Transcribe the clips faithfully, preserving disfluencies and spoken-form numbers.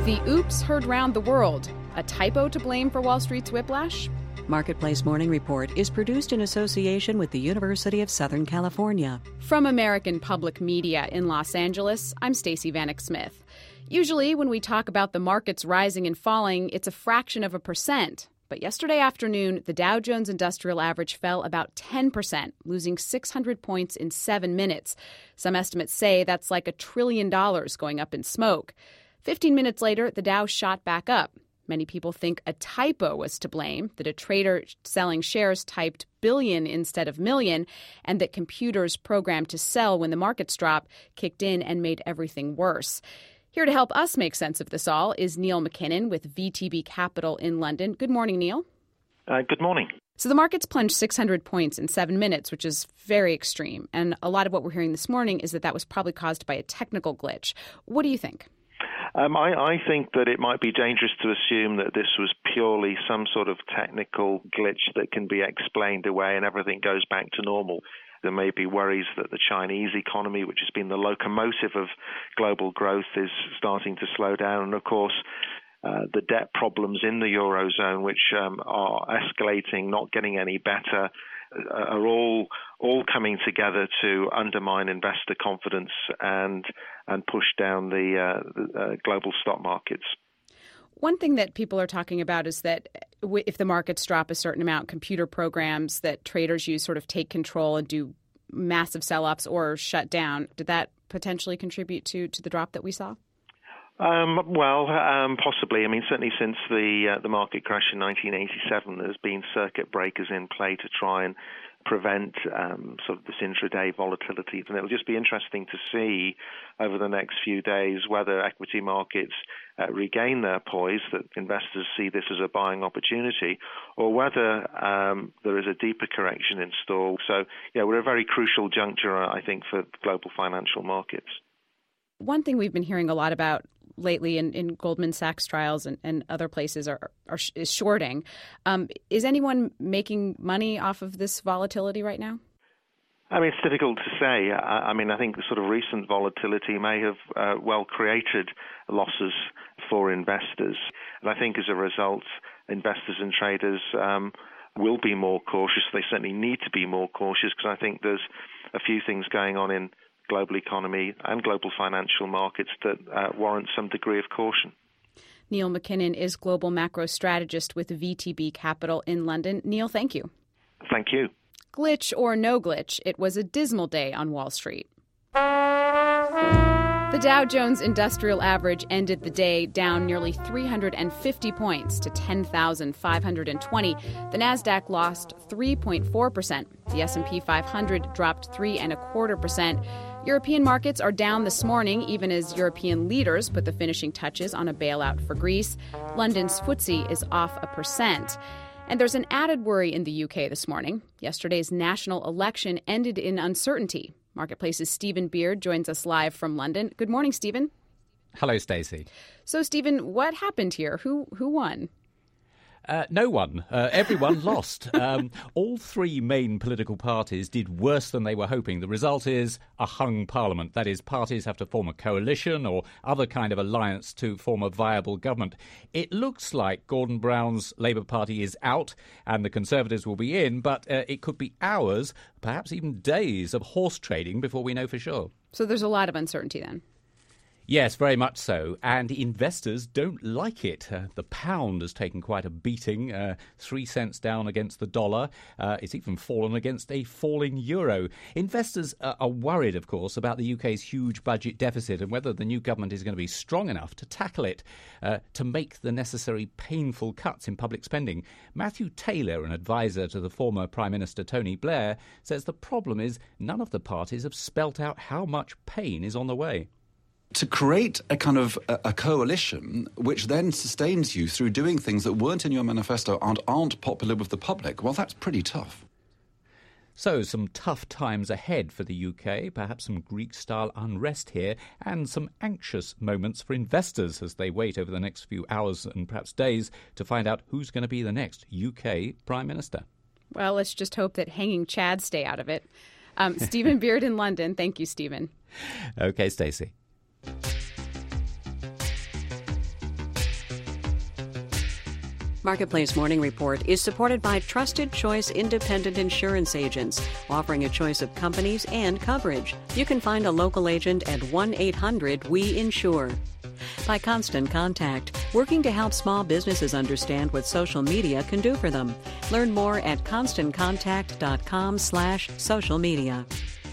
The oops heard round the world. A typo to blame for Wall Street's whiplash? Marketplace Morning Report is produced in association with the University of Southern California. From American Public Media in Los Angeles, I'm Stacey Vanek Smith. Usually, when we talk about the markets rising and falling, it's a fraction of a percent. But yesterday afternoon, the Dow Jones Industrial Average fell about ten percent, losing six hundred points in seven minutes. Some estimates say that's like a trillion dollars going up in smoke. Fifteen minutes later, the Dow shot back up. Many people think a typo was to blame, that a trader selling shares typed billion instead of million, and that computers programmed to sell when the markets drop kicked in and made everything worse. Here to help us make sense of this all is Neil McKinnon with V T B Capital in London. Good morning, Neil. Uh, good morning. So the markets plunged six hundred points in seven minutes, which is very extreme. And a lot of what we're hearing this morning is that that was probably caused by a technical glitch. What do you think? Um, I, I think that it might be dangerous to assume that this was purely some sort of technical glitch that can be explained away and everything goes back to normal. There may be worries that the Chinese economy, which has been the locomotive of global growth, is starting to slow down. And, of course, uh, the debt problems in the Eurozone, which um, are escalating, not getting any better, uh, are all all coming together to undermine investor confidence and and push down the, uh, the uh, global stock markets. One thing that people are talking about is that if the markets drop a certain amount, computer programs that traders use sort of take control and do massive sell-offs or shut down. Did that potentially contribute to, to the drop that we saw? Um, well, um, possibly. I mean, certainly since the uh, the market crash in nineteen eighty-seven, there's been circuit breakers in play to try and prevent um, sort of this intraday volatility. And it'll just be interesting to see over the next few days whether equity markets uh, regain their poise, that investors see this as a buying opportunity, or whether um, there is a deeper correction in store. So, yeah, we're at a very crucial juncture, I think, for global financial markets. One thing we've been hearing a lot about lately in, in Goldman Sachs trials and, and other places are, are is shorting. Um, is anyone making money off of this volatility right now? I mean, it's difficult to say. I, I mean, I think the sort of recent volatility may have uh, well created losses for investors. And I think as a result, investors and traders um, will be more cautious. They certainly need to be more cautious because I think there's a few things going on in global economy and global financial markets that uh, warrant some degree of caution. Neil McKinnon is global macro strategist with V T B Capital in London. Neil, thank you. Thank you. Glitch or no glitch, it was a dismal day on Wall Street. The Dow Jones Industrial Average ended the day down nearly three hundred fifty points to ten thousand five hundred twenty. The Nasdaq lost three point four percent. The S and P five hundred dropped three and a quarter percent. European markets are down this morning, even as European leaders put the finishing touches on a bailout for Greece. London's F T S E is off a percent. And there's an added worry in the U K this morning. Yesterday's national election ended in uncertainty. Marketplace's Stephen Beard joins us live from London. Good morning, Stephen. Hello, Stacey. So, Stephen, what happened here? Who who won? Uh, no one. Uh, everyone lost. Um, all three main political parties did worse than they were hoping. The result is a hung parliament. That is, parties have to form a coalition or other kind of alliance to form a viable government. It looks like Gordon Brown's Labour Party is out and the Conservatives will be in, but uh, it could be hours, perhaps even days of horse trading before we know for sure. So there's a lot of uncertainty then. Yes, very much so. And investors don't like it. Uh, the pound has taken quite a beating, uh, three cents down against the dollar. Uh, it's even fallen against a falling euro. Investors uh, are worried, of course, about the U K's huge budget deficit and whether the new government is going to be strong enough to tackle it, uh, to make the necessary painful cuts in public spending. Matthew Taylor, an advisor to the former Prime Minister Tony Blair, says the problem is none of the parties have spelt out how much pain is on the way. To create a kind of a, a coalition which then sustains you through doing things that weren't in your manifesto and aren't popular with the public, well, that's pretty tough. So some tough times ahead for the U K, perhaps some Greek-style unrest here, and some anxious moments for investors as they wait over the next few hours and perhaps days to find out who's going to be the next U K Prime Minister. Well, let's just hope that hanging Chad stay out of it. Um, Stephen Beard in London. Thank you, Stephen. OK, Stacey. Marketplace Morning Report is supported by Trusted Choice Independent Insurance Agents, offering a choice of companies and coverage. You can find a local agent at one eight hundred we insure. By Constant Contact, working to help small businesses understand what social media can do for them. Learn more at constantcontact.com slash social media.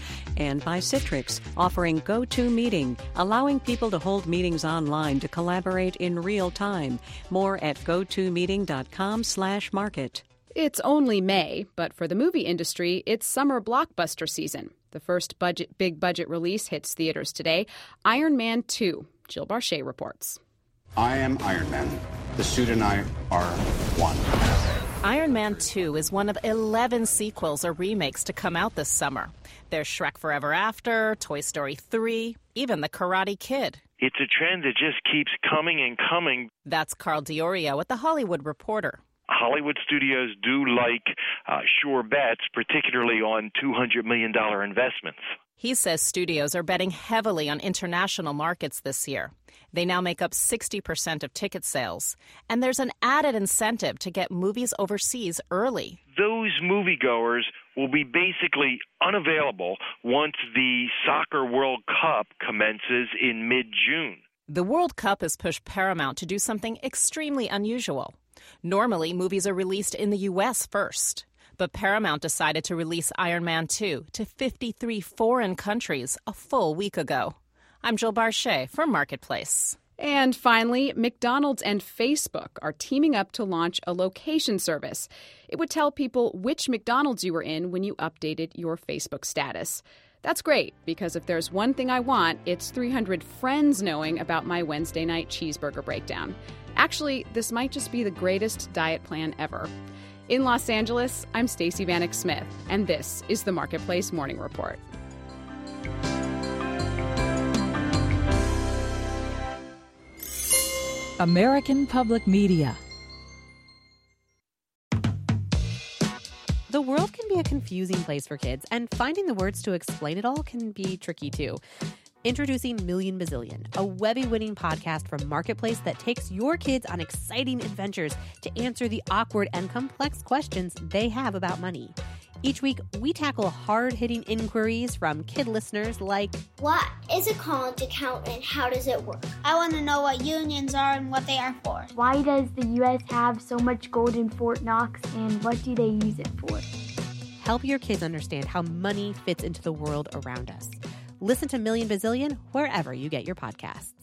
And by Citrix, offering GoToMeeting, allowing people to hold meetings online to collaborate in real time. More at gotomeeting.com slash market. It's only May, but for the movie industry, it's summer blockbuster season. The first budget, big budget release hits theaters today, Iron Man two. Jill Barchet reports. I am Iron Man. The suit and I are one. Iron Man two is one of eleven sequels or remakes to come out this summer. There's Shrek Forever After, Toy Story three, even The Karate Kid. It's a trend that just keeps coming and coming. That's Carl Diorio at The Hollywood Reporter. Hollywood studios do like uh, sure bets, particularly on two hundred million dollars investments. He says studios are betting heavily on international markets this year. They now make up sixty percent of ticket sales. And there's an added incentive to get movies overseas early. Those moviegoers will be basically unavailable once the Soccer World Cup commences in mid-June. The World Cup has pushed Paramount to do something extremely unusual. Normally, movies are released in the U S first. But Paramount decided to release Iron Man two to fifty-three foreign countries a full week ago. I'm Jill Barchet for Marketplace. And finally, McDonald's and Facebook are teaming up to launch a location service. It would tell people which McDonald's you were in when you updated your Facebook status. That's great, because if there's one thing I want, it's three hundred friends knowing about my Wednesday night cheeseburger breakdown. Actually, this might just be the greatest diet plan ever. In Los Angeles, I'm Stacey Vanek Smith, and this is the Marketplace Morning Report. American Public Media. The world can be a confusing place for kids, and finding the words to explain it all can be tricky too. Introducing Million Bazillion, a Webby-winning podcast from Marketplace that takes your kids on exciting adventures to answer the awkward and complex questions they have about money. Each week, we tackle hard-hitting inquiries from kid listeners like, what is a college account and how does it work? I want to know what unions are and what they are for. Why does the U S have so much gold in Fort Knox, and what do they use it for? Help your kids understand how money fits into the world around us. Listen to Million Bazillion wherever you get your podcasts.